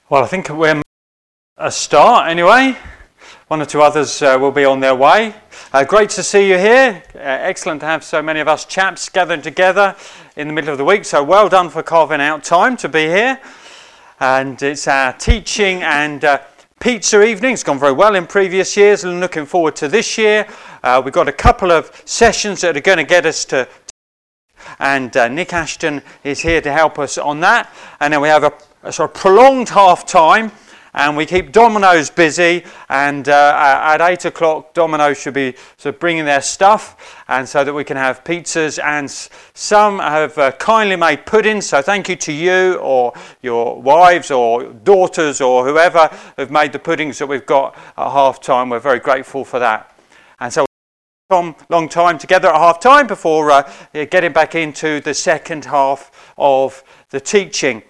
Well, I think we're a start anyway. One or two others will be on their way. Great to see you here. Excellent to have so many of us chaps gathered together in the middle of the week. So well done for carving out time to be here. And it's our teaching and pizza evening. It's gone very well in previous years. And looking forward to this year. We've got a couple of sessions that are going to get us to. And Nick Ashton is here to help us on that. And then we have a sort of prolonged half time. And we keep Domino's busy, and at 8 o'clock, Domino's should be sort of bringing their stuff, and so that we can have pizzas. And some have kindly made puddings, so thank you to you or your wives or daughters or whoever have made the puddings that we've got at half time. We're very grateful for that. And so long time together at half time before getting back into the second half of the teaching.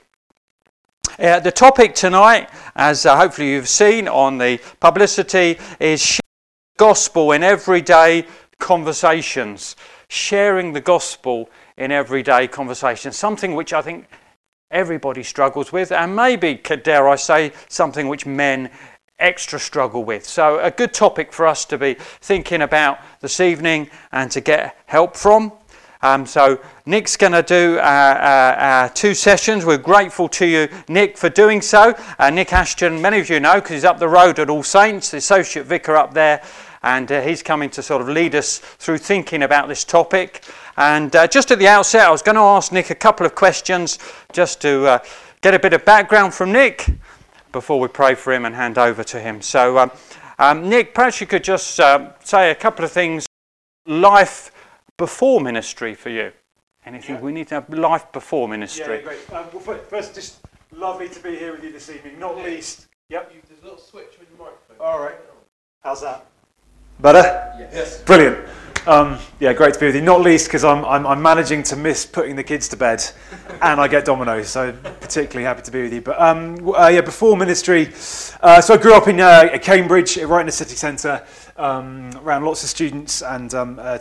The topic tonight, as hopefully you've seen on the publicity, is sharing the gospel in everyday conversations. Sharing the gospel in everyday conversations. Something which I think everybody struggles with, and maybe, dare I say, something which men extra struggle with. So a good topic for us to be thinking about this evening and to get help from. So Nick's going to do two sessions. We're grateful to you, Nick, for doing so. Nick Ashton, many of you know, because he's up the road at All Saints, the associate vicar up there, and he's coming to sort of lead us through thinking about this topic. And just at the outset, I was going to ask Nick a couple of questions just to get a bit of background from Nick before we pray for him and hand over to him. So, Nick, perhaps you could just say a couple of things. Life before ministry for you. Anything we need to have life before ministry? Yeah, great. Well, first, just lovely to be here with you this evening. Not least. Yep. There's a little switch on your microphone. All right. How's that? Better? Yes. Brilliant. Yeah, great to be with you. Not least because I'm managing to miss putting the kids to bed, and I get Domino's, so particularly happy to be with you. But yeah, before ministry, so I grew up in Cambridge, right in the city centre, around lots of students and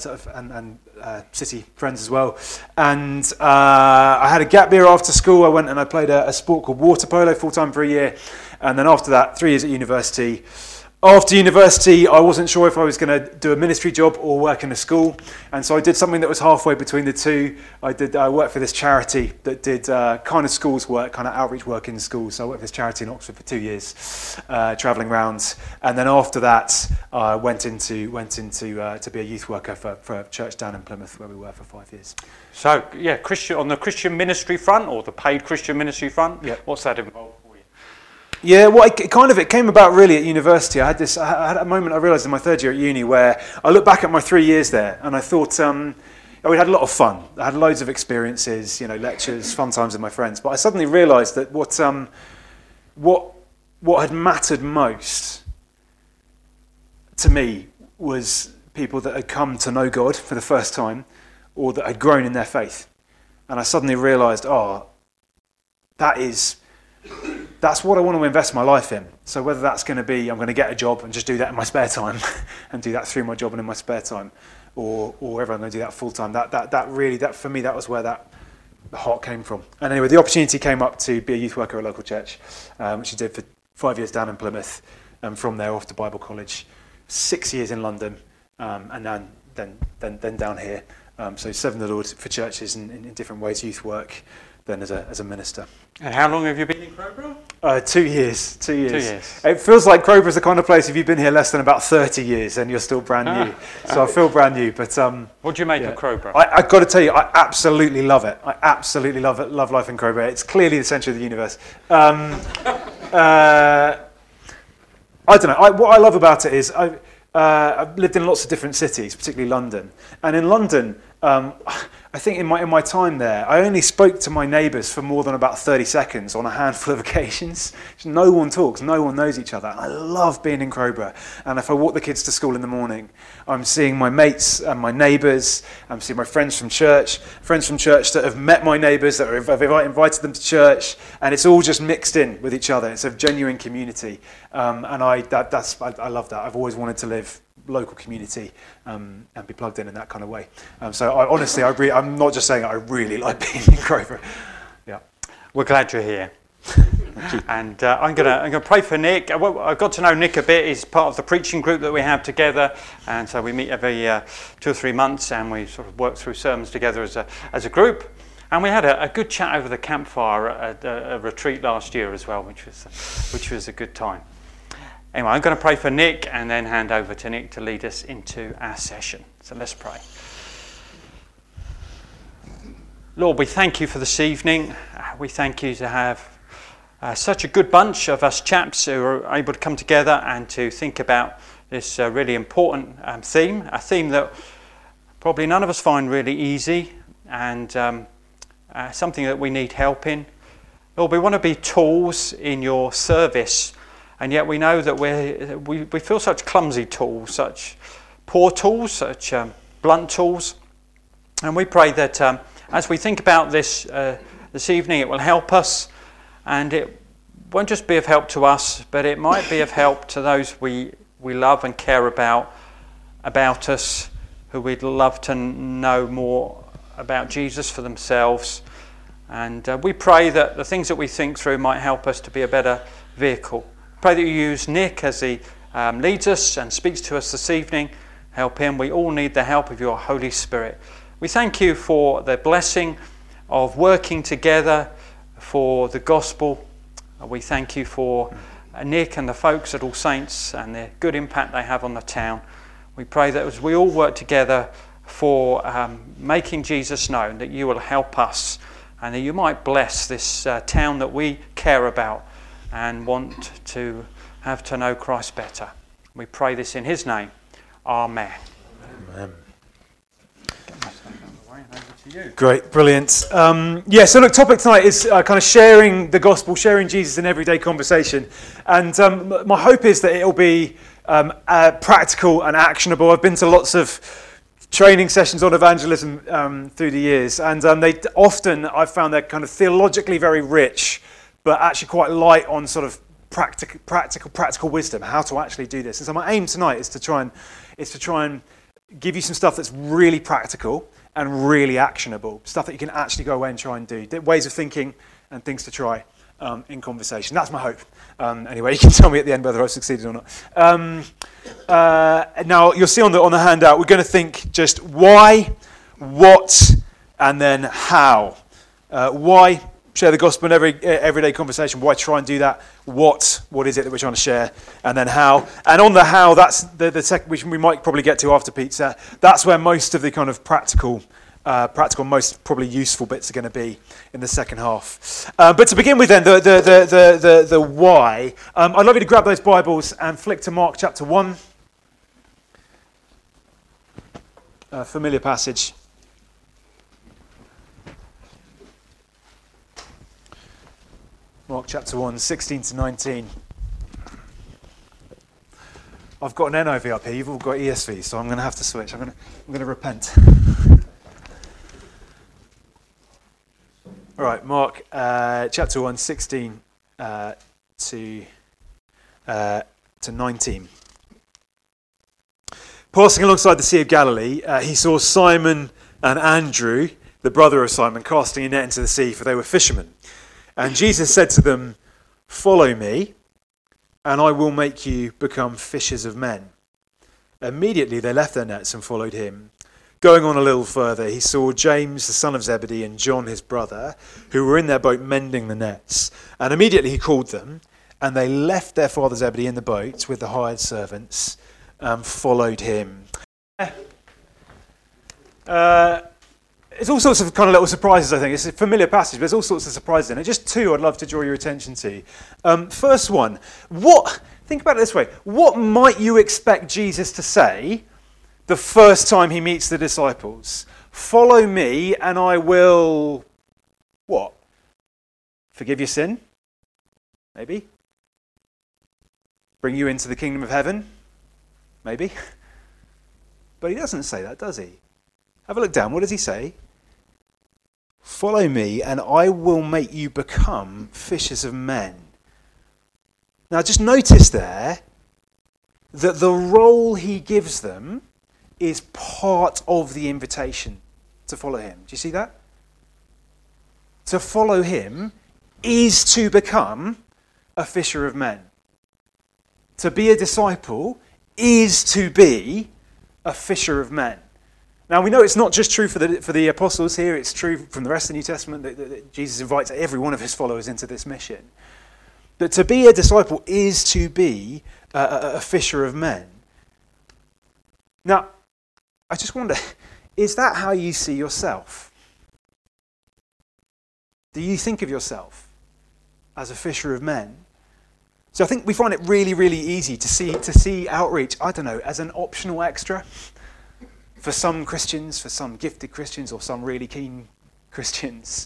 city friends as well. And I had a gap year after school. I went and I played a sport called water polo full time for a year, and then after that, 3 years at university. After university, I wasn't sure if I was going to do a ministry job or work in a school, and so I did something that was halfway between the two. I worked for this charity that did kind of schools work, kind of outreach work in schools. So I worked for this charity in Oxford for 2 years, travelling around, and then after that, I went into to be a youth worker for a church down in Plymouth, where we were for 5 years. So yeah, on the Christian ministry front, or the paid Christian ministry front, yeah. What's that involved? Yeah, well, it came about really at university. I had a moment I realised in my third year at uni where I looked back at my 3 years there and I thought, we had a lot of fun. I had loads of experiences, lectures, fun times with my friends. But I suddenly realised that what had mattered most to me was people that had come to know God for the first time or that had grown in their faith. And I suddenly realised, that's what I want to invest my life in. So whether that's going to be I'm going to get a job and just do that in my spare time and do that through my job and in my spare time, or whether I'm going to do that full time, that for me, that was where the heart came from. And anyway, the opportunity came up to be a youth worker at a local church, which I did for 5 years down in Plymouth, and from there off to Bible college, 6 years in London, and then down here. So serving the Lord for churches in different ways, youth work, then as a minister. And how long have you been in Crowborough? 2 years. 2 years. 2 years. It feels like Crowborough's the kind of place, if you've been here less than about 30 years, then you're still brand new. So I feel brand new. But what do you make of Crowborough? I've got to tell you, I absolutely love it. I absolutely love it. Love life in Crowborough. It's clearly the centre of the universe. I don't know. What I love about it is I've lived in lots of different cities, particularly London. And in London, I think in my time there, I only spoke to my neighbours for more than about 30 seconds on a handful of occasions. No one talks, no one knows each other. I love being in Crowborough. And if I walk the kids to school in the morning, I'm seeing my mates and my neighbours. I'm seeing my friends from church that have met my neighbours, that have invited them to church. And it's all just mixed in with each other. It's a genuine community. And I love that. I've always wanted to live local community and be plugged in that kind of way. So I'm not just saying it, I really like being in Crowborough. Yeah. We're glad you're here. And I'm gonna pray for Nick. I got to know Nick a bit. He's part of the preaching group that we have together, and so we meet every 2 or 3 months, and we sort of work through sermons together as a group. And we had a good chat over the campfire at a retreat last year as well, which was a good time. Anyway, I'm going to pray for Nick and then hand over to Nick to lead us into our session. So let's pray. Lord, we thank you for this evening. We thank you to have such a good bunch of us chaps who are able to come together and to think about this really important theme, a theme that probably none of us find really easy, and something that we need help in. Lord, we want to be tools in your service, and yet we know that we feel such clumsy tools, such poor tools, such blunt tools. And we pray that as we think about this evening, it will help us, and it won't just be of help to us, but it might be of help to those we love and care about us, who we'd love to know more about Jesus for themselves. And we pray that the things that we think through might help us to be a better vehicle. Pray that you use Nick as he leads us and speaks to us this evening. Help him. We all need the help of your Holy Spirit. We thank you for the blessing of working together for the gospel. We thank you for Nick and the folks at All Saints and the good impact they have on the town. We pray that as we all work together for making Jesus known, that you will help us and that you might bless this town that we care about and want to have to know Christ better. We pray this in his name. Amen. Amen. Great, brilliant. So look, topic tonight is kind of sharing the gospel, sharing Jesus in everyday conversation. And my hope is that it'll be practical and actionable. I've been to lots of training sessions on evangelism through the years, and I've found they're kind of theologically very rich, but actually quite light on sort of practical wisdom, how to actually do this. And so my aim tonight is to try and give you some stuff that's really practical and really actionable, stuff that you can actually go away and try and do, ways of thinking and things to try in conversation. That's my hope. Anyway, you can tell me at the end whether I've succeeded or not. Now, you'll see on the handout, we're going to think just why, what, and then how. Why share the gospel in everyday conversation? Why try and do that? What is it that we're trying to share? And then how. And on the how, that's the second, which we might probably get to after pizza. That's where most of the kind of practical, most probably useful bits are going to be in the second half. But to begin with, then the why. I'd love you to grab those Bibles and flick to Mark chapter 1. A familiar passage. Mark chapter 1, 16 to 19. I've got an NIV up here. You've all got ESV, so I'm going to have to switch. I'm going to repent. All right, Mark chapter 1, 16 to 19. Passing alongside the Sea of Galilee, he saw Simon and Andrew, the brother of Simon, casting a net into the sea, for they were fishermen. And Jesus said to them, "Follow me, and I will make you become fishers of men." Immediately they left their nets and followed him. Going on a little further, he saw James, the son of Zebedee, and John, his brother, who were in their boat mending the nets. And immediately he called them, and they left their father Zebedee in the boat with the hired servants and followed him. There's all sorts of kind of little surprises, I think. It's a familiar passage, but there's all sorts of surprises in it. Just two I'd love to draw your attention to. First one, think about it this way. What might you expect Jesus to say the first time he meets the disciples? Follow me and I will, what? Forgive your sin? Maybe. Bring you into the kingdom of heaven? Maybe. But he doesn't say that, does he? Have a look down. What does he say? Follow me and I will make you become fishers of men. Now just notice there that the role he gives them is part of the invitation to follow him. Do you see that? To follow him is to become a fisher of men. To be a disciple is to be a fisher of men. Now we know it's not just true for the apostles here, it's true from the rest of the New Testament that Jesus invites every one of his followers into this mission. But to be a disciple is to be a fisher of men. Now, I just wonder, is that how you see yourself? Do you think of yourself as a fisher of men? So I think we find it really, really easy to see outreach, I don't know, as an optional extra for some Christians, for some gifted Christians, or some really keen Christians.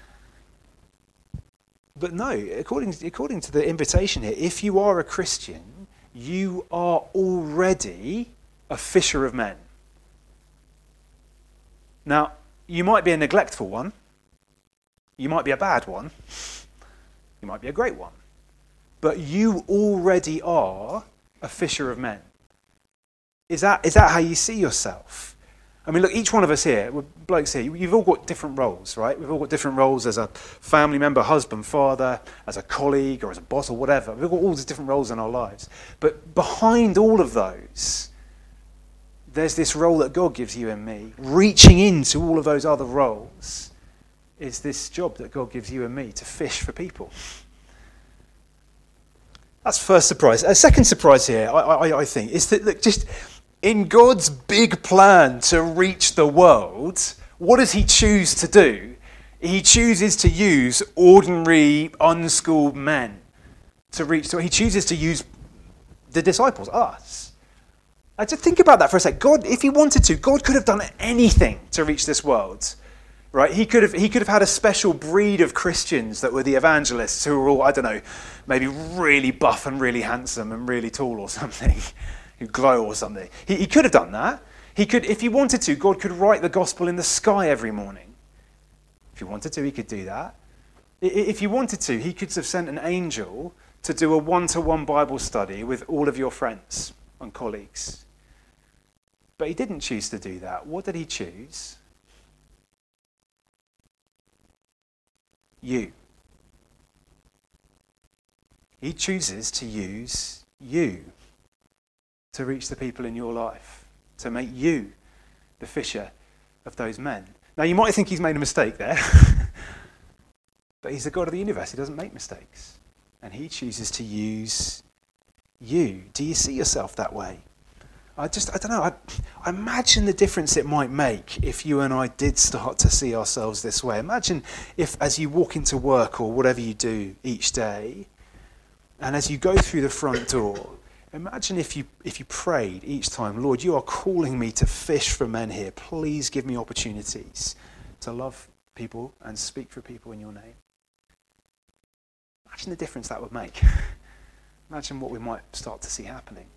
But no, according to the invitation here, if you are a Christian, you are already a fisher of men. Now, you might be a neglectful one. You might be a bad one. You might be a great one. But you already are a fisher of men. Is that how you see yourself? I mean, look, each one of us here, we're blokes here, you've all got different roles, right? We've all got different roles as a family member, husband, father, as a colleague, or as a boss, or whatever. We've got all these different roles in our lives. But behind all of those, there's this role that God gives you and me. Reaching into all of those other roles is this job that God gives you and me to fish for people. That's first surprise. A second surprise here, I think, is that, look, just in God's big plan to reach the world, what does he choose to do? He chooses to use ordinary, unschooled men to reach. So he chooses to use the disciples, us. I just think about that for a sec. God, if he wanted to, God could have done anything to reach this world. Right? He could have had a special breed of Christians that were the evangelists who were all, I don't know, maybe really buff and really handsome and really tall or something, who glow or something. He could have done that. He could, if he wanted to, God could write the gospel in the sky every morning. If he wanted to, he could do that. If he wanted to, he could have sent an angel to do a one-to-one Bible study with all of your friends and colleagues. But he didn't choose to do that. What did he choose? You. He chooses to use you to reach the people in your life, to make you the fisher of those men. Now, you might think he's made a mistake there, but he's the God of the universe. He doesn't make mistakes. And he chooses to use you. Do you see yourself that way? I don't know. I imagine the difference it might make if you and I did start to see ourselves this way. Imagine if, as you walk into work or whatever you do each day, and as you go through the front door, imagine if you prayed each time, Lord, you are calling me to fish for men here. Please give me opportunities to love people and speak for people in your name. Imagine the difference that would make. Imagine what we might start to see happening.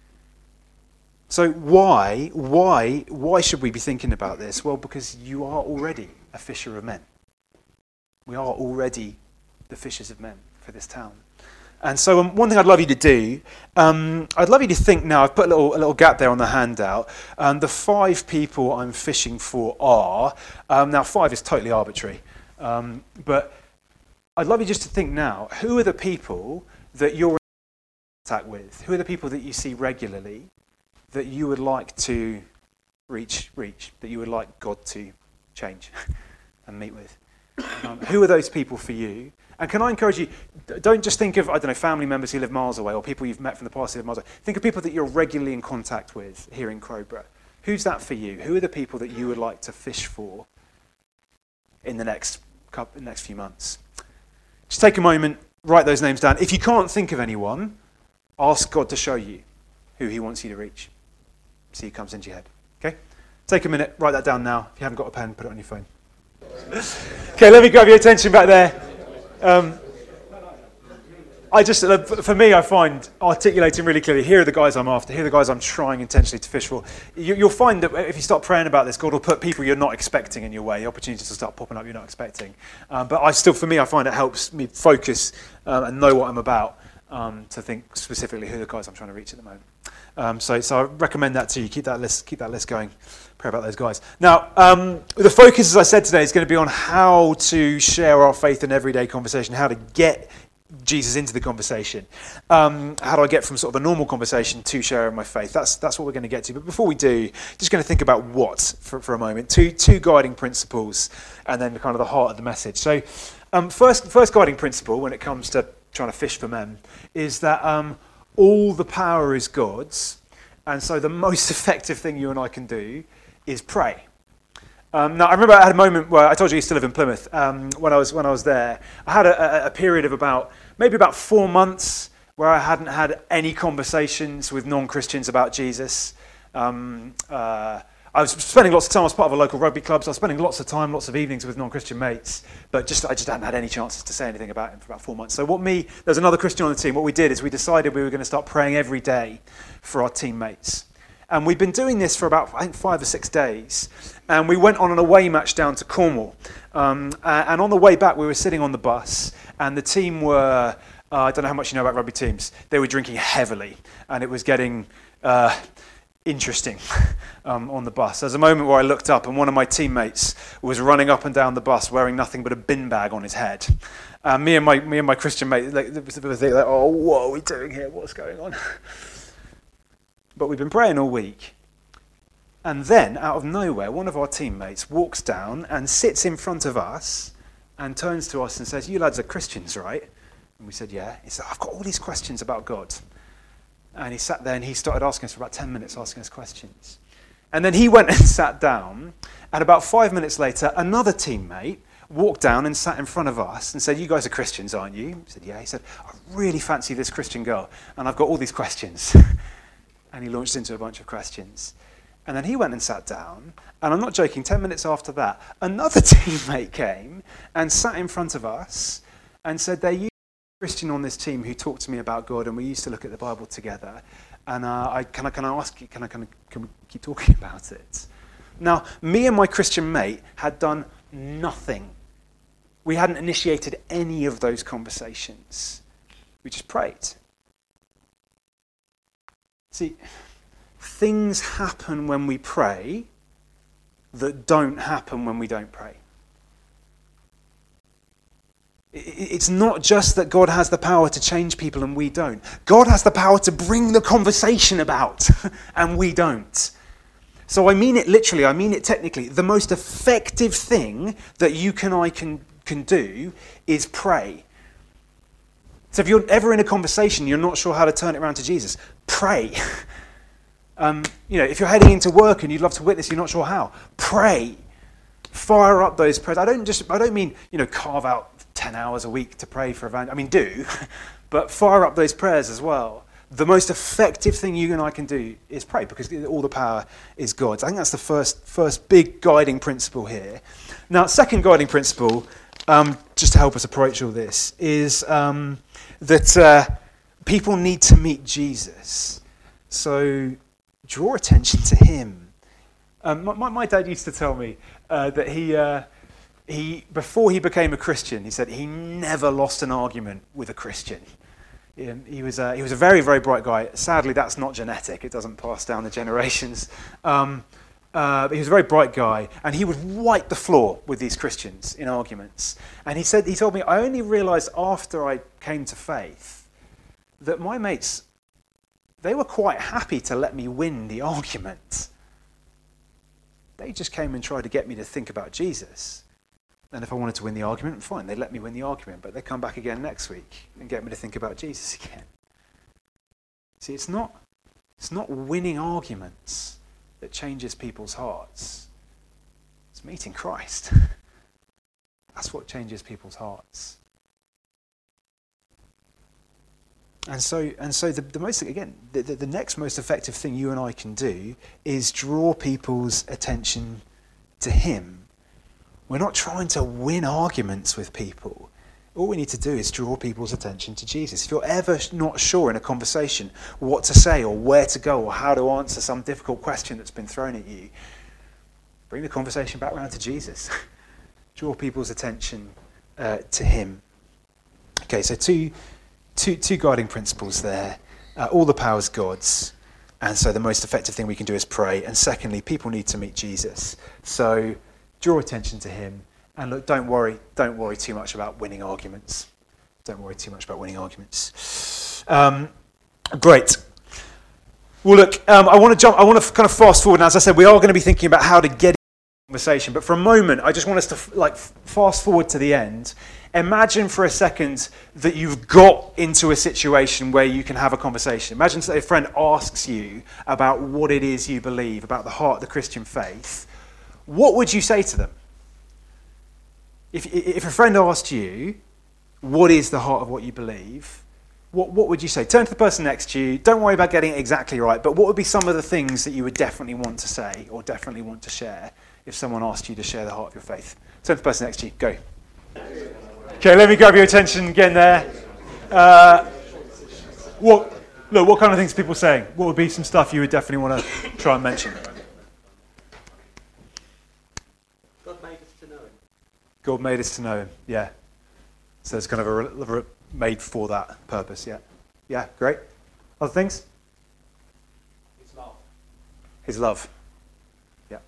So why should we be thinking about this? Well, because you are already a fisher of men. We are already the fishers of men for this town. And so one thing I'd love you to do, I'd love you to think now, I've put a little gap there on the handout. The 5 people I'm fishing for are, now 5 is totally arbitrary, but I'd love you just to think now, who are the people that you're in contact with? Who are the people that you see regularly that you would like to reach, that you would like God to change and meet with? Who are those people for you? And can I encourage you, don't just think of, I don't know, family members who live miles away or people you've met from the past who live miles away. Think of people that you're regularly in contact with here in Crowborough. Who's that for you? Who are the people that you would like to fish for in the next few months? Just take a moment, write those names down. If you can't think of anyone, ask God to show you who he wants you to reach. See who comes into your head. Okay? Take a minute, write that down now. If you haven't got a pen, put it on your phone. Okay, let me grab your attention back there. For me, I find articulating really clearly, here are the guys I'm after, here are the guys I'm trying intentionally to fish for. You'll find that if you start praying about this, God will put people you're not expecting in your way, opportunities will start popping up you're not expecting. But for me, I find it helps me focus and know what I'm about to think specifically who are the guys I'm trying to reach at the moment. So I recommend that to you. Keep that list going. Pray about those guys. Now, the focus, as I said today, is going to be on how to share our faith in everyday conversation, how to get Jesus into the conversation. How do I get from sort of a normal conversation to sharing my faith? That's what we're going to get to. But before we do, just going to think about what for a moment. Two guiding principles, and then kind of the heart of the message. So, first guiding principle when it comes to trying to fish for men is that all the power is God's, and so the most effective thing you and I can do is pray. Now, I remember I had a moment where I told you I used to live in Plymouth. When I was there, I had a period of about 4 months where I hadn't had any conversations with non-Christians about Jesus. I was spending lots of time. I was part of a local rugby club, so I was spending lots of time, lots of evenings with non-Christian mates. But I just hadn't had any chances to say anything about him for about 4 months. So there's another Christian on the team. What we did is we decided we were going to start praying every day for our teammates. And we've been doing this for about, I think, 5 or 6 days. And we went on an away match down to Cornwall. And on the way back, we were sitting on the bus, and the team were, I don't know how much you know about rugby teams, they were drinking heavily, and it was getting interesting on the bus. There's a moment where I looked up, and one of my teammates was running up and down the bus wearing nothing but a bin bag on his head. Me and my Christian mate, like, oh, what are we doing here? What's going on? But we've been praying all week. And then, out of nowhere, one of our teammates walks down and sits in front of us and turns to us and says, "You lads are Christians, right?" And we said, "Yeah." He said, "I've got all these questions about God." And he sat there and he started asking us for about 10 minutes, asking us questions. And then he went and sat down. And about 5 minutes later, another teammate walked down and sat in front of us and said, "You guys are Christians, aren't you?" We said, "Yeah." He said, "I really fancy this Christian girl, and I've got all these questions." And he launched into a bunch of questions. And then he went and sat down, and I'm not joking, 10 minutes after that, another teammate came and sat in front of us and said, "There used to be a Christian on this team who talked to me about God, and we used to look at the Bible together. And can I ask you, can we keep talking about it?" Now, me and my Christian mate had done nothing. We hadn't initiated any of those conversations. We just prayed. See, things happen when we pray that don't happen when we don't pray. It's not just that God has the power to change people and we don't. God has the power to bring the conversation about and we don't. So I mean it literally, I mean it technically. The most effective thing that you and I can do is pray. So if you're ever in a conversation, you're not sure how to turn it around to Jesus, pray. If you're heading into work and you'd love to witness, you're not sure how, pray. Fire up those prayers. I don't mean, carve out 10 hours a week to pray for evangelism. I mean, do, but fire up those prayers as well. The most effective thing you and I can do is pray, because all the power is God's. I think that's the first big guiding principle here. Now, second guiding principle, just to help us approach all this, is that people need to meet Jesus. So draw attention to him. My dad used to tell me that he before he became a Christian, he said he never lost an argument with a Christian. He was a very, very bright guy. Sadly, that's not genetic. It doesn't pass down the generations. But he was a very bright guy, and he would wipe the floor with these Christians in arguments. And he told me, I only realised after I came to faith that my mates, they were quite happy to let me win the argument. They just came and tried to get me to think about Jesus. And if I wanted to win the argument, fine, they'd let me win the argument, but they'd come back again next week and get me to think about Jesus again. See, it's not winning arguments that changes people's hearts. It's meeting Christ. That's what changes people's hearts. And so the most, again, the next most effective thing you and I can do is draw people's attention to him. We're not trying to win arguments with people. All we need to do is draw people's attention to Jesus. If you're ever not sure in a conversation what to say or where to go or how to answer some difficult question that's been thrown at you, bring the conversation back around to Jesus. Draw people's attention to him. Okay, so two guiding principles there. All the power is God's, and so the most effective thing we can do is pray. And secondly, people need to meet Jesus. So draw attention to him. And look, don't worry too much about winning arguments. Don't worry too much about winning arguments. Great. Well, look, I want to kind of fast forward. And as I said, we are going to be thinking about how to get conversation, but for a moment I just want us to fast forward to the end. Imagine for a second that you've got into a situation where you can have a conversation. Imagine that a friend asks you about what it is you believe, about the heart of the Christian faith. What would you say to them? If a friend asked you, what is the heart of what you believe, what would you say? Turn to the person next to you. Don't worry about getting it exactly right, but what would be some of the things that you would definitely want to say or definitely want to share if someone asked you to share the heart of your faith? Turn to the person next to you. Go. Okay, let me grab your attention again there. What kind of things are people saying? What would be some stuff you would definitely want to try and mention? God made us to know him. God made us to know him, yeah. So it's kind of a made for that purpose, yeah. Yeah, great. Other things? His love. His love. Yeah.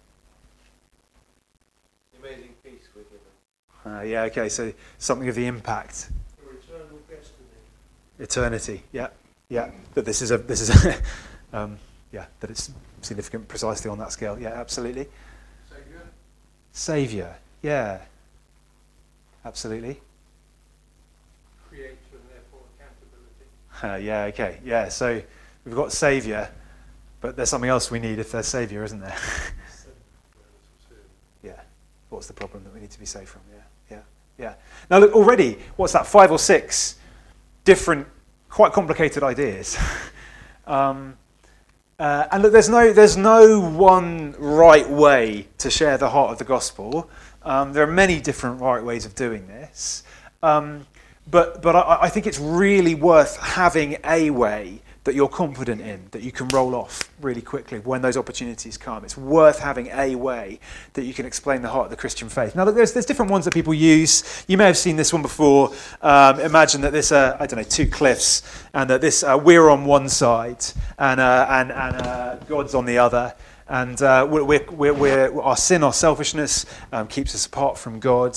The amazing peace we're given. Yeah, okay, so something of the impact. Your eternal destiny. Eternity, yeah. Yeah. That this is yeah, that it's significant precisely on that scale. Yeah, absolutely. Saviour. Saviour, yeah. Absolutely. Creator and therefore accountability. Yeah, okay, yeah. So we've got Saviour, but there's something else we need if there's Saviour, isn't there? Yeah. What's the problem that we need to be saved from? Yeah. Now look, already, what's that? 5 or 6 different, quite complicated ideas. And look, there's no one right way to share the heart of the gospel. There are many different right ways of doing this. But I think it's really worth having a way that you're confident in, that you can roll off really quickly when those opportunities come. It's worth having a way that you can explain the heart of the Christian faith. Now, look, there's different ones that people use. You may have seen this one before. Imagine that there's, 2 cliffs, and that this we're on one side, and God's on the other. And our sin, our selfishness keeps us apart from God.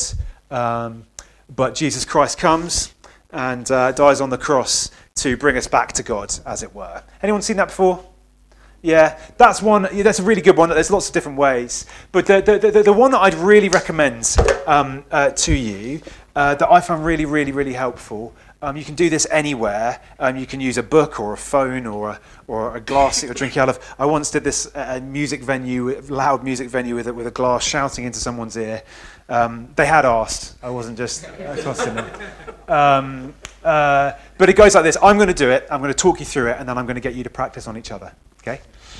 But Jesus Christ comes and dies on the cross to bring us back to God, as it were. Anyone seen that before? Yeah, that's one. Yeah, that's a really good one. There's lots of different ways. But the one that I'd really recommend to you, that I found really, really, really helpful. You can do this anywhere. You can use a book or a phone or a glass that you're drinking out of. I once did this at a music venue, loud music venue, with a glass, shouting into someone's ear. They had asked. I wasn't just accosting them. But it goes like this. I'm going to do it. I'm going to talk you through it, and then I'm going to get you to practice on each other. Okay?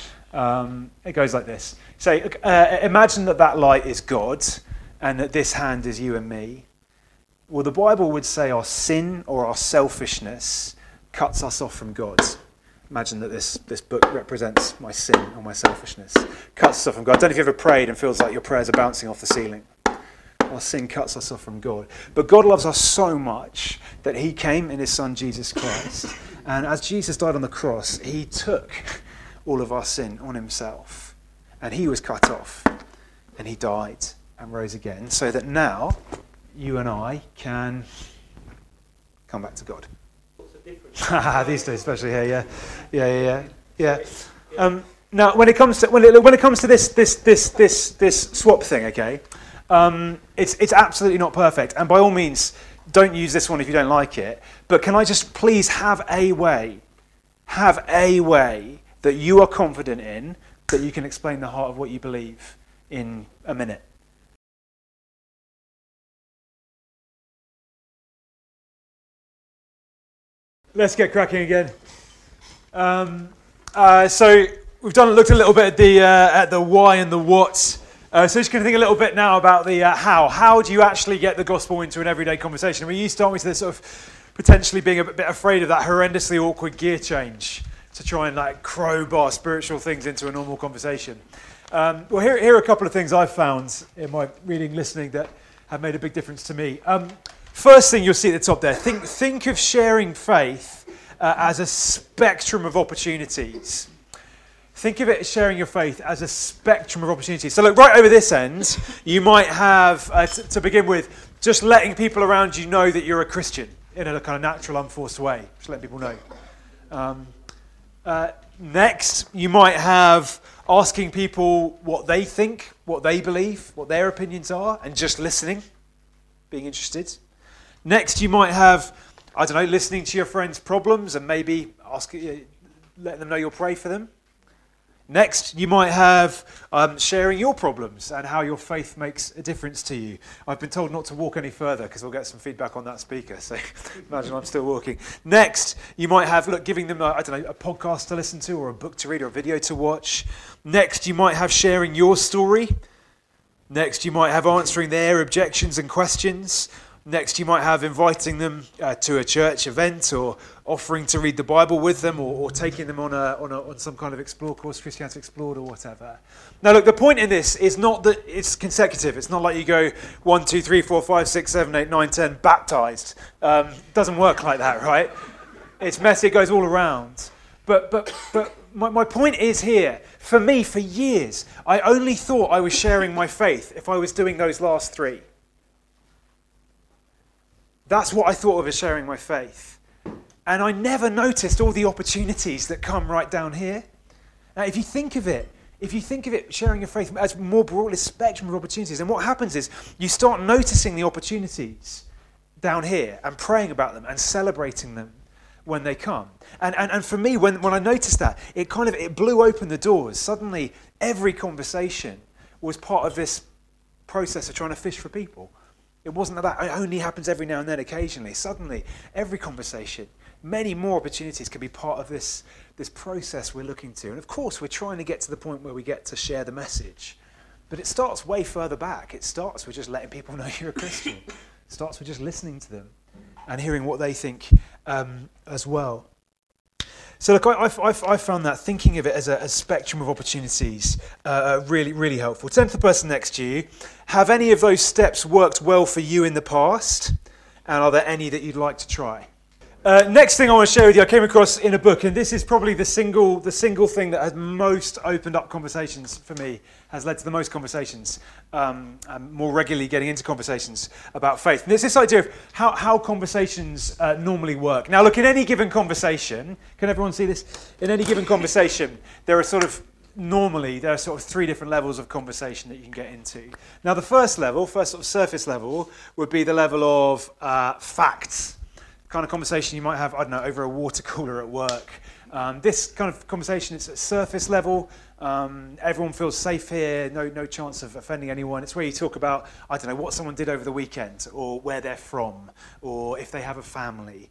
It goes like this. Say, imagine that light is God, and that this hand is you and me. Well, the Bible would say our sin or our selfishness cuts us off from God. Imagine that this book represents my sin or my selfishness. Cuts us off from God. I don't know if you've ever prayed and feels like your prayers are bouncing off the ceiling. Our sin cuts us off from God. But God loves us so much that he came in his son, Jesus Christ. And as Jesus died on the cross, he took all of our sin on himself. And he was cut off. And he died and rose again. So that now you and I can come back to God. What's the difference? These days, especially here, yeah. Now, when it comes to this swap thing, okay, it's absolutely not perfect. And by all means, don't use this one if you don't like it. But can I just please have a way that you are confident in, that you can explain the heart of what you believe in a minute? Let's get cracking again. So we've looked a little bit at the why and the what. So just going to think a little bit now about the how. How do you actually get the gospel into an everyday conversation? We used to start with this sort of potentially being a bit afraid of that horrendously awkward gear change to try and crowbar spiritual things into a normal conversation. Well, here are a couple of things I've found in my reading, listening that have made a big difference to me. First thing you'll see at the top there, think of sharing faith as a spectrum of opportunities. Think of it as sharing your faith as a spectrum of opportunities. So look, right over this end, you might have, to begin with, just letting people around you know that you're a Christian. in a kind of natural, unforced way. Just letting people know. Next, you might have asking people what they think, what they believe, what their opinions are, and just listening, being interested. Next, you might have, I don't know, listening to your friends' problems and maybe letting them know you'll pray for them. Next, you might have sharing your problems and how your faith makes a difference to you. I've been told not to walk any further because we'll get some feedback on that speaker, so imagine I'm still walking. Next, you might have, giving them, a podcast to listen to or a book to read or a video to watch. Next, you might have sharing your story. Next, you might have answering their objections and questions. Next, you might have inviting them to a church event or offering to read the Bible with them or taking them on some kind of Explore course, Christianity Explored or whatever. Now, look, the point in this is not that it's consecutive. It's not like you go 1, 2, 3, 4, 5, 6, 7, 8, 9, 10, baptized. Doesn't work like that, right? It's messy, it goes all around. But my point is here, for me, for years, I only thought I was sharing my faith if I was doing those last three. That's what I thought of as sharing my faith. And I never noticed all the opportunities that come right down here. Now, if you think of it, sharing your faith as more broadly spectrum of opportunities, and what happens is you start noticing the opportunities down here and praying about them and celebrating them when they come. And for me, when I noticed that, it blew open the doors. Suddenly, every conversation was part of this process of trying to fish for people. It wasn't that it only happens every now and then occasionally. Suddenly, every conversation, many more opportunities can be part of this process we're looking to. And of course, we're trying to get to the point where we get to share the message. But it starts way further back. It starts with just letting people know you're a Christian. It starts with just listening to them and hearing what they think as well. So look, I found that thinking of it as a spectrum of opportunities really, really helpful. Turn to the person next to you. Have any of those steps worked well for you in the past? And are there any that you'd like to try? Next thing I want to share with you, I came across in a book, and this is probably the single thing that has most opened up conversations for me, has led to the most conversations, and more regularly getting into conversations about faith. And it's this idea of how conversations normally work. Now, look, in any given conversation, can everyone see this? In any given conversation, there are sort of three different levels of conversation that you can get into. Now, the first sort of surface level, would be the level of facts. Kind of conversation you might have, over a water cooler at work. This kind of conversation is at surface level. Everyone feels safe here, no chance of offending anyone. It's where you talk about, what someone did over the weekend, or where they're from, or if they have a family.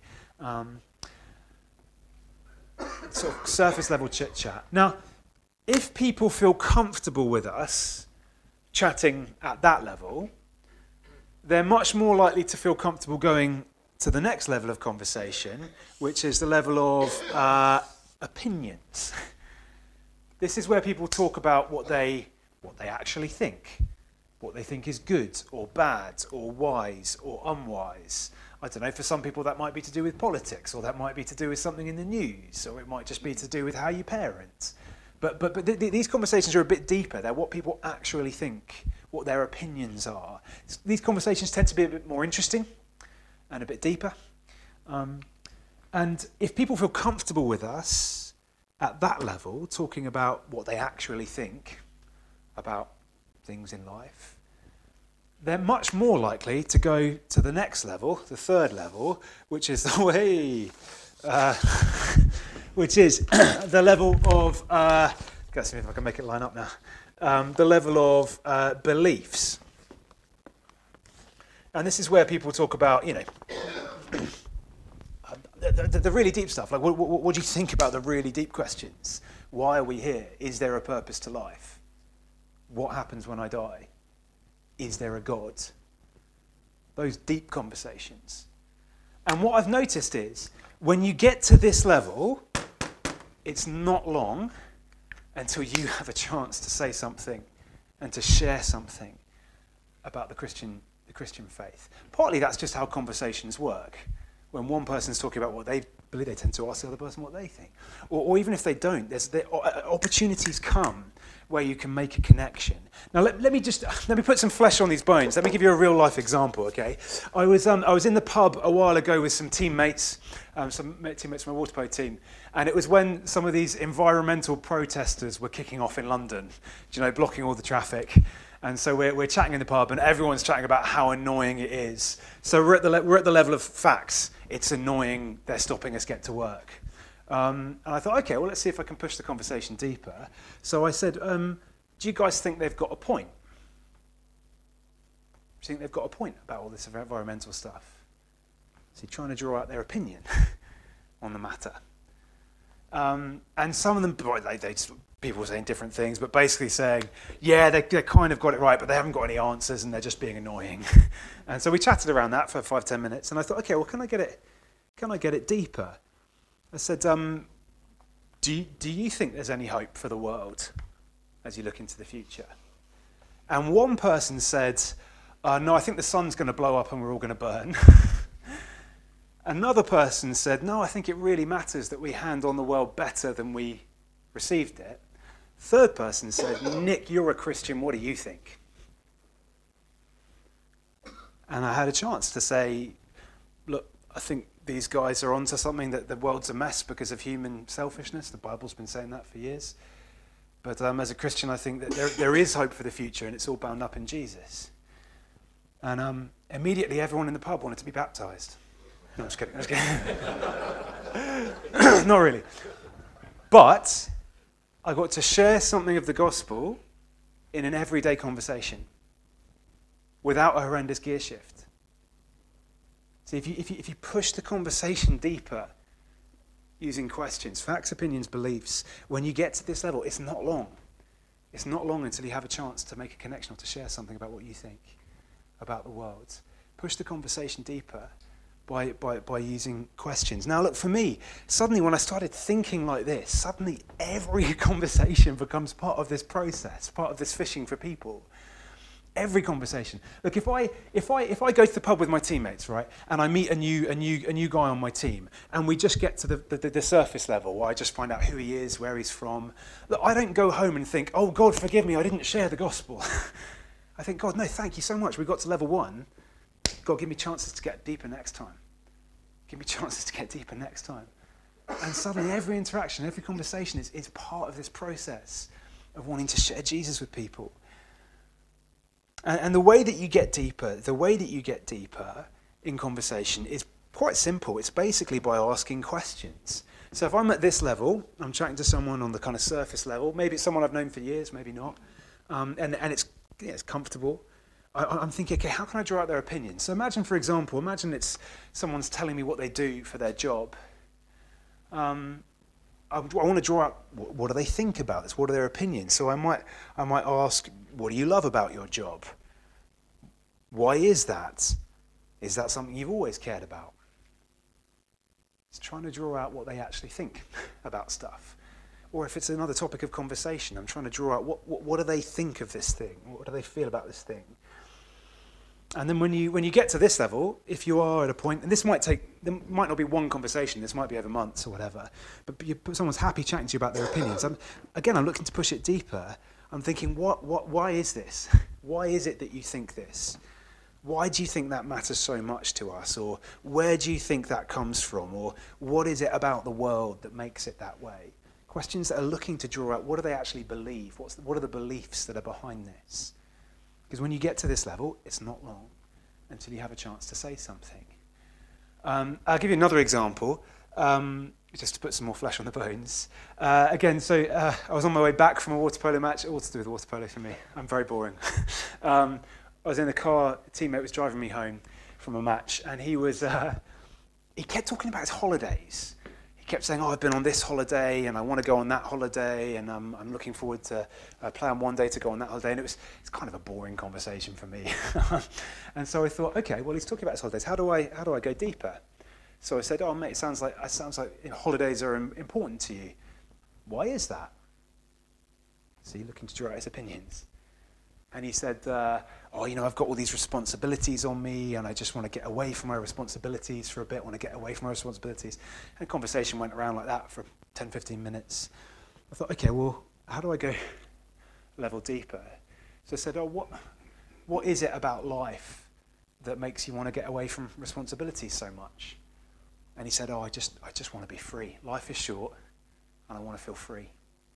Sort of surface level chit chat. Now, if people feel comfortable with us chatting at that level, they're much more likely to feel comfortable going to the next level of conversation, which is the level of opinions. This is where people talk about what they actually think, what they think is good or bad or wise or unwise. For some people that might be to do with politics, or that might be to do with something in the news, or it might just be to do with how you parent. But these conversations are a bit deeper. They're what people actually think, what their opinions are. These conversations tend to be a bit more interesting and a bit deeper. And if people feel comfortable with us at that level, talking about what they actually think about things in life, they're much more likely to go to the next level, the third level, which is the way, which is the level of, let's see if I can make it line up now, the level of beliefs. And this is where people talk about, the really deep stuff. Like, what do you think about the really deep questions? Why are we here? Is there a purpose to life? What happens when I die? Is there a God? Those deep conversations. And what I've noticed is, when you get to this level, it's not long until you have a chance to say something and to share something about the Christian faith. Partly that's just how conversations work. when one person's talking about what they believe, they tend to ask the other person what they think. Or even if they don't, opportunities come where you can make a connection. Now, let me put some flesh on these bones. Let me give you a real life example, okay? I was in the pub a while ago with some teammates from my water polo team, and it was when some of these environmental protesters were kicking off in London, blocking all the traffic. And so we're chatting in the pub, and everyone's chatting about how annoying it is. So we're at the level of facts. It's annoying. They're stopping us get to work. And I thought, okay, well, let's see if I can push the conversation deeper. So I said, do you guys think they've got a point? Do you think they've got a point about all this environmental stuff? So you're trying to draw out their opinion on the matter. And some of them, people were saying different things, but basically saying, yeah, they kind of got it right, but they haven't got any answers, and they're just being annoying. And so we chatted around that for 5-10 minutes, and I thought, okay, well, can I get it deeper? I said, do you think there's any hope for the world as you look into the future? And one person said, no, I think the sun's going to blow up and we're all going to burn. Another person said, no, I think it really matters that we hand on the world better than we received it. Third person said, Nick, you're a Christian, what do you think? And I had a chance to say, look, I think these guys are onto something, that the world's a mess because of human selfishness. The Bible's been saying that for years. But as a Christian, I think that there is hope for the future, and it's all bound up in Jesus. And immediately everyone in the pub wanted to be baptized. No, I'm just kidding. Not really. But I got to share something of the gospel in an everyday conversation without a horrendous gear shift. See, if you push the conversation deeper using questions, facts, opinions, beliefs, when you get to this level, it's not long. It's not long until you have a chance to make a connection or to share something about what you think about the world. Push the conversation deeper by using questions. Now, look, for me, suddenly when I started thinking like this, suddenly every conversation becomes part of this process, part of this fishing for people. Every conversation. Look, if I go to the pub with my teammates, right, and I meet a new guy on my team, and we just get to the surface level, where I just find out who he is, where he's from. Look, I don't go home and think, oh God, forgive me, I didn't share the gospel. I think, God, no, thank you so much. We got to level 1. God, give me chances to get deeper next time. Give me chances to get deeper next time. And suddenly every interaction, every conversation is part of this process of wanting to share Jesus with people. And the way that you get deeper in conversation is quite simple. It's basically by asking questions. So if I'm at this level, I'm chatting to someone on the kind of surface level, maybe it's someone I've known for years, maybe not, and it's comfortable. I'm thinking, okay, how can I draw out their opinion? So imagine it's someone's telling me what they do for their job. I want to draw out, what do they think about this? What are their opinions? So I might ask, what do you love about your job? Why is that? Is that something you've always cared about? It's trying to draw out what they actually think about stuff. Or if it's another topic of conversation, I'm trying to draw out what do they think of this thing? What do they feel about this thing? And then when you get to this level, if you are at a point, and there might not be one conversation, this might be over months or whatever, but someone's happy chatting to you about their opinions. I'm looking to push it deeper. I'm thinking, why is this? Why is it that you think this? Why do you think that matters so much to us? Or where do you think that comes from? Or what is it about the world that makes it that way? Questions that are looking to draw out, what do they actually believe? What are the beliefs that are behind this? Because when you get to this level, it's not long until you have a chance to say something. I'll give you another example, just to put some more flesh on the bones. I was on my way back from a water polo match, all to do with water polo for me. I'm very boring. I was in the car, a teammate was driving me home from a match, and he kept talking about his holidays. He kept saying, I've been on this holiday, and I want to go on that holiday, and I'm looking forward to plan one day to go on that holiday. And it's kind of a boring conversation for me. And so I thought, okay, well, he's talking about his holidays. How do I go deeper? So I said, oh, mate, it sounds like holidays are important to you. Why is that? So you're looking to draw out his opinions. And he said, I've got all these responsibilities on me, and I just want to get away from my responsibilities for a bit, want to get away from my responsibilities. And the conversation went around like that for 10, 15 minutes. I thought, okay, well, how do I go level deeper? So I said, what is it about life that makes you want to get away from responsibilities so much? And he said, I just want to be free. Life is short, and I want to feel free.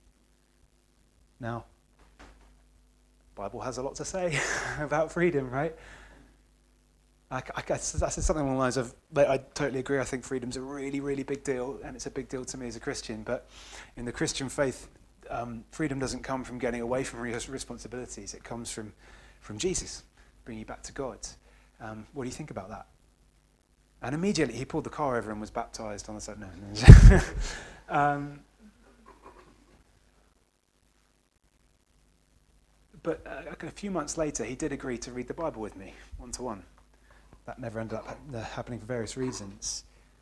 Now, the Bible has a lot to say about freedom, right? I said something along the lines of, I totally agree, I think freedom's a really, really big deal, and it's a big deal to me as a Christian, but in the Christian faith, freedom doesn't come from getting away from responsibilities, it comes from Jesus, bringing you back to God. What do you think about that? And immediately he pulled the car over and was baptized on the side. No. But a few months later, he did agree to read the Bible with me, one-to-one. That never ended up happening for various reasons.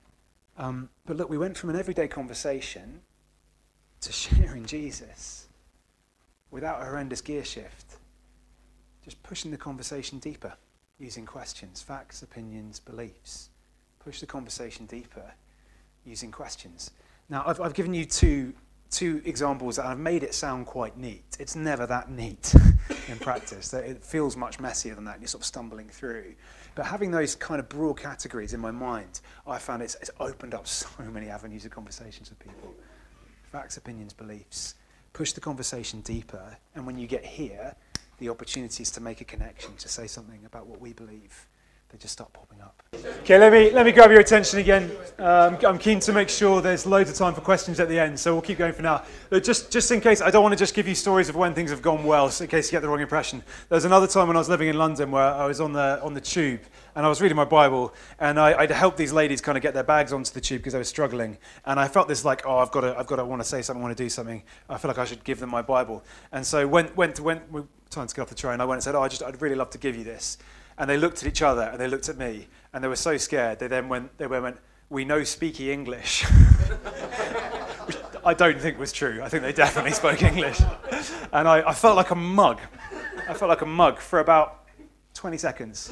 But look, we went from an everyday conversation to sharing Jesus without a horrendous gear shift. Just pushing the conversation deeper, using questions, facts, opinions, beliefs. Push the conversation deeper, using questions. Now, I've given you two examples that I've made it sound quite neat. It's never that neat in practice. It feels much messier than that, and you're sort of stumbling through. But having those kind of broad categories in my mind, I found it's opened up so many avenues of conversations with people. Facts, opinions, beliefs. Push the conversation deeper, and when you get here, the opportunities to make a connection, to say something about what we believe, they just start popping up. Okay, let me grab your attention again. I'm keen to make sure there's loads of time for questions at the end, so we'll keep going for now. But just in case, I don't want to just give you stories of when things have gone well, so in case you get the wrong impression. There was another time when I was living in London where I was on the tube, and I was reading my Bible, and I'd helped these ladies kind of get their bags onto the tube because they were struggling. And I felt this like, I've got to want to say something, I want to do something. I feel like I should give them my Bible. And so when we were trying to get off the train, I went and said, I'd really love to give you this. And they looked at each other, and they looked at me, and they were so scared. They went, we know speaky English. Which I don't think was true. I think they definitely spoke English. And I felt like a mug. I felt like a mug for about 20 seconds.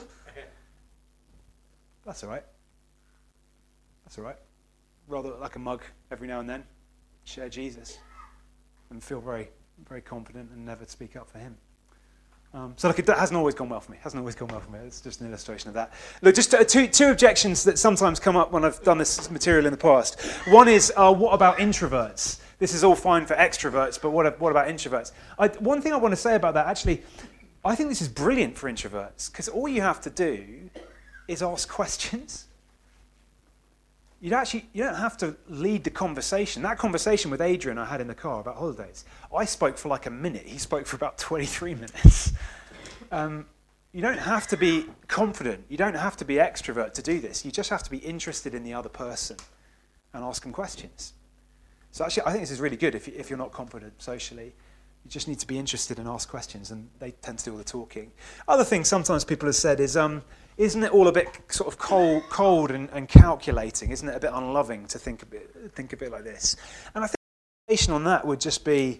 That's all right. That's all right. Rather like a mug every now and then. Share Jesus. And feel very, very confident and never speak up for him. So look, that hasn't always gone well for me. It's just an illustration of that. Look, just two objections that sometimes come up when I've done this material in the past. One is, what about introverts? This is all fine for extroverts, but what about introverts? One thing I want to say about that, actually, I think this is brilliant for introverts, because all you have to do is ask questions. You don't have to lead the conversation. That conversation with Adrian I had in the car about holidays, I spoke for like a minute. He spoke for about 23 minutes. You don't have to be confident. You don't have to be extrovert to do this. You just have to be interested in the other person and ask them questions. So actually, I think this is really good if you're not confident socially. You just need to be interested and ask questions, and they tend to do all the talking. Other thing sometimes people have said is, isn't it all a bit sort of cold and calculating? Isn't it a bit unloving to think a bit like this? And I think the explanation on that would just be,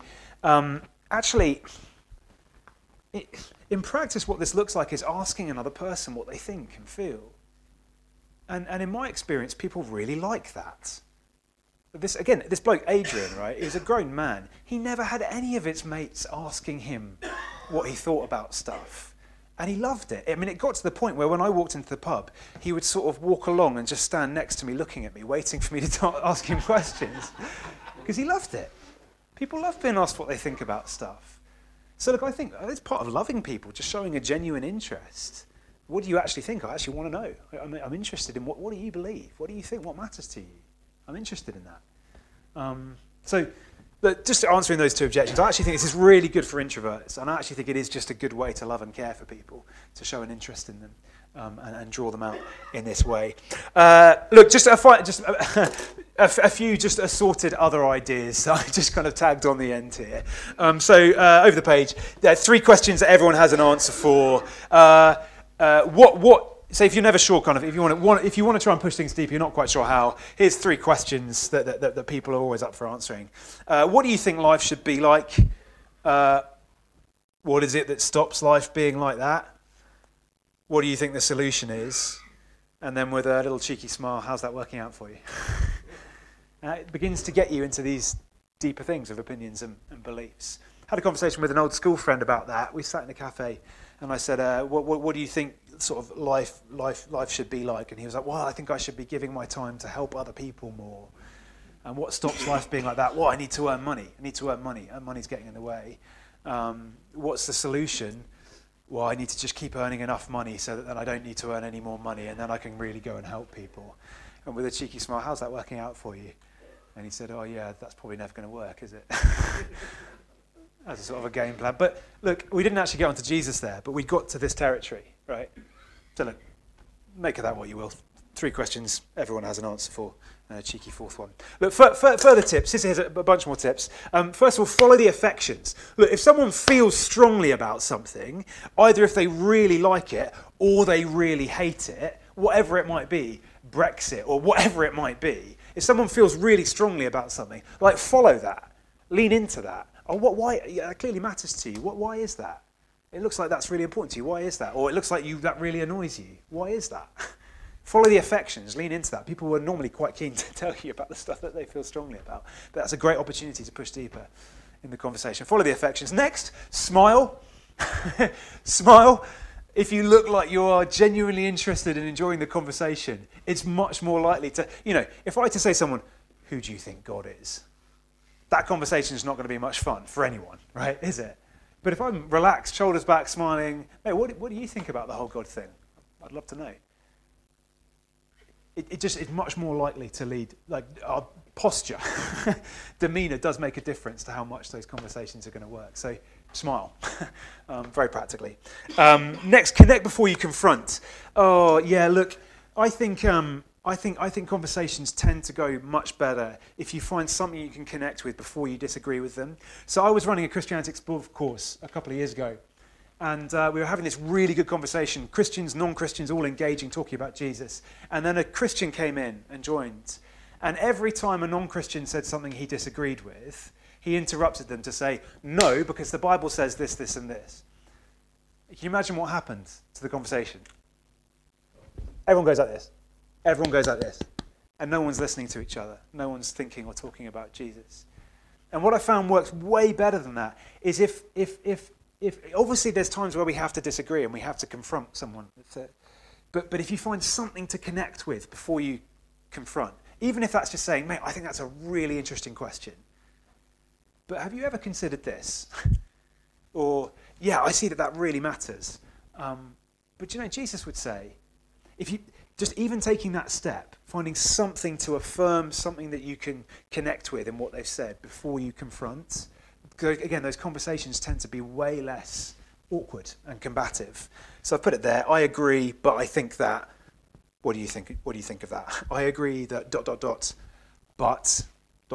in practice, what this looks like is asking another person what they think and feel. And in my experience, people really like that. This bloke, Adrian, right, he was a grown man. He never had any of his mates asking him what he thought about stuff. And he loved it. I mean, it got to the point where when I walked into the pub, he would sort of walk along and just stand next to me looking at me, waiting for me to ask him questions. Because he loved it. People love being asked what they think about stuff. So look, I think it's part of loving people, just showing a genuine interest. What do you actually think? I actually want to know. I'm interested in what do you believe? What do you think? What matters to you? I'm interested in that. But just answering those two objections, I actually think this is really good for introverts, and I actually think it is just a good way to love and care for people, to show an interest in them and draw them out in this way. Look, just a few just assorted other ideas I just kind of tagged on the end here. Over the page, there are 3 questions that everyone has an answer for. So if you're never sure, kind of, if you want to try and push things deeper, you're not quite sure how. Here's 3 questions that people are always up for answering. What do you think life should be like? What is it that stops life being like that? What do you think the solution is? And then with a little cheeky smile, how's that working out for you? It begins to get you into these deeper things of opinions and beliefs. Had a conversation with an old school friend about that. We sat in a cafe and I said, what do you think sort of life should be like? And he was like, well, I think I should be giving my time to help other people more. And what stops life being like that? Well, I need to earn money. And money's getting in the way. What's the solution? Well, I need to just keep earning enough money so that then I don't need to earn any more money, and then I can really go and help people. And with a cheeky smile, how's that working out for you? And he said, oh yeah, that's probably never going to work, is it? As a sort of a game plan. But look, we didn't actually get onto Jesus there, but we got to this territory, right? So look, make of that what you will. 3 questions everyone has an answer for, and a cheeky 4th one. Look, further tips. Here's a bunch more tips. First of all, follow the affections. Look, if someone feels strongly about something, either if they really like it or they really hate it, whatever it might be, Brexit or whatever it might be, if someone feels really strongly about something, like follow that, lean into that. Oh, why? Yeah, that clearly matters to you. Why is that? It looks like that's really important to you. Why is that? Or it looks like that really annoys you. Why is that? Follow the affections, lean into that. People are normally quite keen to tell you about the stuff that they feel strongly about. But that's a great opportunity to push deeper in the conversation. Follow the affections. Next, smile. Smile. If you look like you are genuinely interested in enjoying the conversation, it's much more likely to, if I were to say to someone, who do you think God is? That conversation is not going to be much fun for anyone, right? Is it? But if I'm relaxed, shoulders back, smiling, hey, what do you think about the whole God thing? I'd love to know. It's much more likely to lead, like our posture, demeanour does make a difference to how much those conversations are going to work. So smile, very practically. Next, connect before you confront. Oh yeah, look, I think conversations tend to go much better if you find something you can connect with before you disagree with them. So I was running a Christianity Explored course a couple of years ago. And we were having this really good conversation, Christians, non-Christians, all engaging, talking about Jesus. And then a Christian came in and joined. And every time a non-Christian said something he disagreed with, he interrupted them to say, no, because the Bible says this, this, and this. Can you imagine what happened to the conversation? Everyone goes like this. Everyone goes like this. And no one's listening to each other. No one's thinking or talking about Jesus. And what I found works way better than that is if obviously there's times where we have to disagree and we have to confront someone. But if you find something to connect with before you confront, even if that's just saying, mate, I think that's a really interesting question. But have you ever considered this? Or, yeah, I see that really matters. But Jesus would say, if you just even taking that step, finding something to affirm, something that you can connect with in what they've said before you confront, again, those conversations tend to be way less awkward and combative. So I've put it there. I agree, but I think that. What do you think? What do you think of that? I agree that ... but ...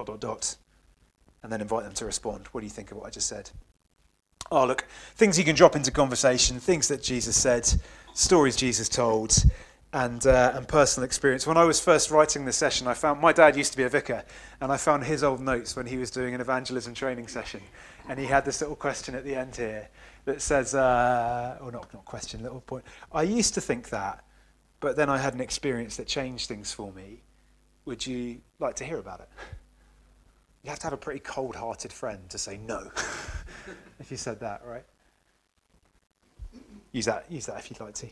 and then invite them to respond. What do you think of what I just said? Oh, look, things you can drop into conversation, things that Jesus said, stories Jesus told, and personal experience. When I was first writing this session, I found my dad used to be a vicar, and I found his old notes when he was doing an evangelism training session, and he had this little question at the end here that says, or not question, little point. I used to think that, but then I had an experience that changed things for me. Would you like to hear about it? You have to have a pretty cold-hearted friend to say no, if you said that, right? Use that if you'd like to.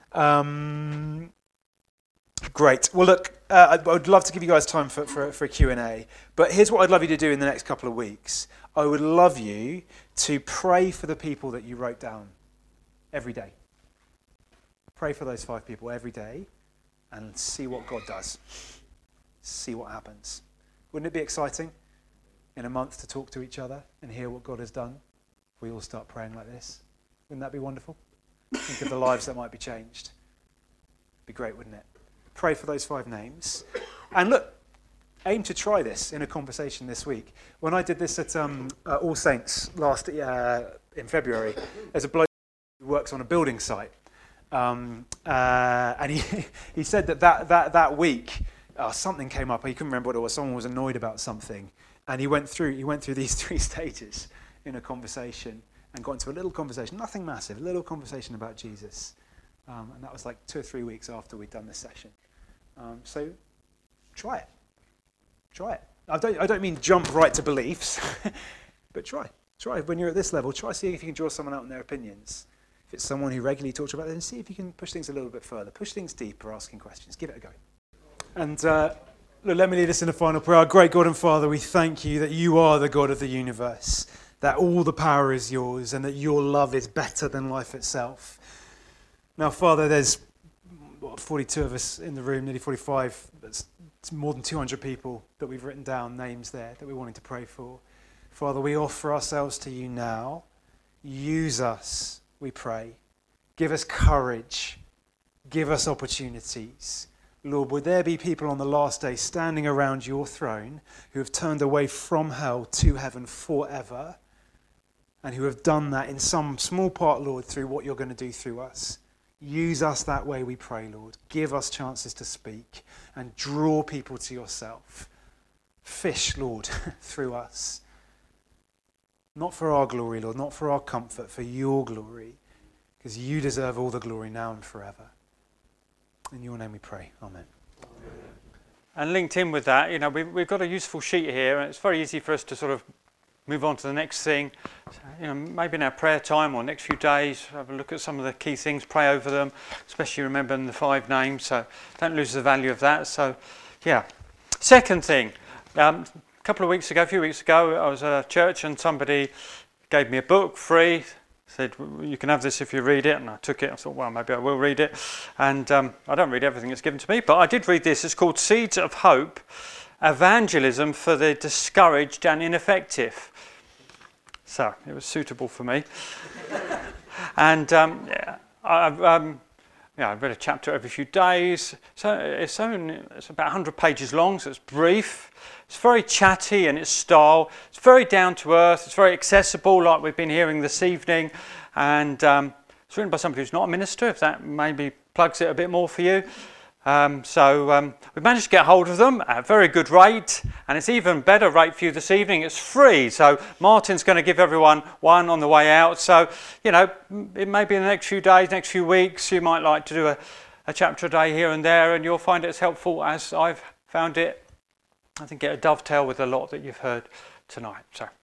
Great. Well, look, I would love to give you guys time for a Q&A, but here's what I'd love you to do in the next couple of weeks. I would love you to pray for the people that you wrote down every day. Pray for those 5 people every day and see what God does. See what happens. Wouldn't it be exciting in a month to talk to each other and hear what God has done if we all start praying like this? Wouldn't that be wonderful? Think of the lives that might be changed. It'd be great, wouldn't it? Pray for those 5 names. And look, aim to try this in a conversation this week. When I did this at All Saints in February, there's a bloke who works on a building site. And he said that week something came up. He couldn't remember what it was. Someone was annoyed about something. And he went through these 3 stages in a conversation. and got into a little conversation, nothing massive, a little conversation about Jesus. And that was like 2 or 3 weeks after we'd done this session. So try it. Try it. I don't mean jump right to beliefs, but try. Try when you're at this level. Try seeing if you can draw someone out on their opinions. If it's someone who regularly talks about it, then see if you can push things a little bit further. Push things deeper, asking questions. Give it a go. And look, let me lead us in a final prayer. Our great God and Father, we thank you that you are the God of the universe, that all the power is yours, and that your love is better than life itself. Now, Father, there's 42 of us in the room, nearly 45. It's more than 200 people that we've written down names there that we're wanting to pray for. Father, we offer ourselves to you now. Use us, we pray. Give us courage. Give us opportunities. Lord, would there be people on the last day standing around your throne who have turned away from hell to heaven forever, and who have done that in some small part, Lord, through what you're going to do through us. Use us that way, we pray, Lord. Give us chances to speak and draw people to yourself. Fish, Lord, through us. Not for our glory, Lord, not for our comfort, for your glory, because you deserve all the glory now and forever. In your name we pray. Amen. And linked in with that, we've got a useful sheet here, and it's very easy for us to sort of move on to the next thing. So, maybe in our prayer time or next few days, have a look at some of the key things, pray over them, especially remembering the 5 names, so don't lose the value of that. So, yeah. Second thing, a few weeks ago, I was at a church and somebody gave me a book free, said, you can have this if you read it, and I took it. I thought, well, maybe I will read it. And I don't read everything that's given to me, but I did read this. It's called Seeds of Hope, Evangelism for the Discouraged and Ineffective. So it was suitable for me. And I've read a chapter every few days. So it's about 100 pages long, so it's brief. It's very chatty in its style. It's very down to earth. It's very accessible, like we've been hearing this evening. And it's written by somebody who's not a minister, if that maybe plugs it a bit more for you. So we've managed to get hold of them at a very good rate, and it's even better rate for you this evening. It's free, so Martin's going to give everyone one on the way out. So, it may be in the next few days, next few weeks, you might like to do a chapter a day here and there, and you'll find it as helpful as I've found it. I think it'll dovetail with a lot that you've heard tonight. So